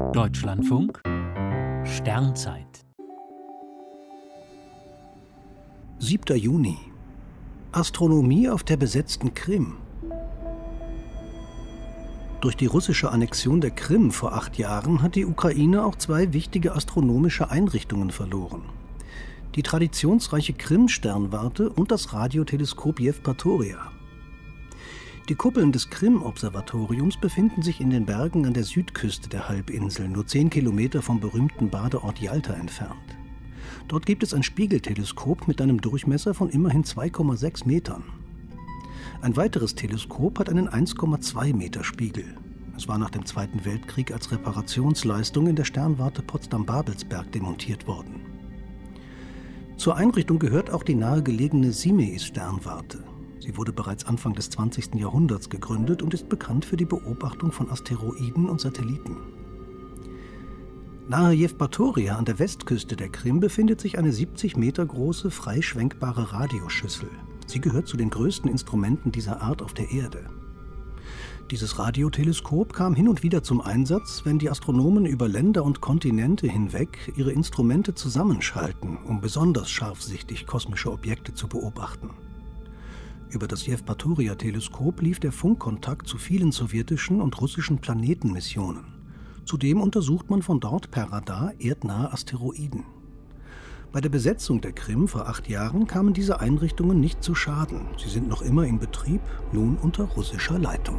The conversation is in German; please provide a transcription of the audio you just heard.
Deutschlandfunk Sternzeit 7. Juni. Astronomie auf der besetzten Krim. Durch die russische Annexion der Krim vor 8 Jahren hat die Ukraine auch 2 wichtige astronomische Einrichtungen verloren. Die traditionsreiche Krim-Sternwarte und das Radioteleskop Jewpatoria. Die Kuppeln des Krim-Observatoriums befinden sich in den Bergen an der Südküste der Halbinsel, nur 10 Kilometer vom berühmten Badeort Jalta entfernt. Dort gibt es ein Spiegelteleskop mit einem Durchmesser von immerhin 2,6 Metern. Ein weiteres Teleskop hat einen 1,2 Meter Spiegel. Es war nach dem Zweiten Weltkrieg als Reparationsleistung in der Sternwarte Potsdam-Babelsberg demontiert worden. Zur Einrichtung gehört auch die nahegelegene Simeiz-Sternwarte. Sie wurde bereits Anfang des 20. Jahrhunderts gegründet und ist bekannt für die Beobachtung von Asteroiden und Satelliten. Nahe Jewpatoria an der Westküste der Krim befindet sich eine 70 Meter große, freischwenkbare Radioschüssel. Sie gehört zu den größten Instrumenten dieser Art auf der Erde. Dieses Radioteleskop kam hin und wieder zum Einsatz, wenn die Astronomen über Länder und Kontinente hinweg ihre Instrumente zusammenschalten, um besonders scharfsichtig kosmische Objekte zu beobachten. Über das Jewpatoria-Teleskop lief der Funkkontakt zu vielen sowjetischen und russischen Planetenmissionen. Zudem untersucht man von dort per Radar erdnahe Asteroiden. Bei der Besetzung der Krim vor 8 Jahren kamen diese Einrichtungen nicht zu Schaden. Sie sind noch immer in Betrieb, nun unter russischer Leitung.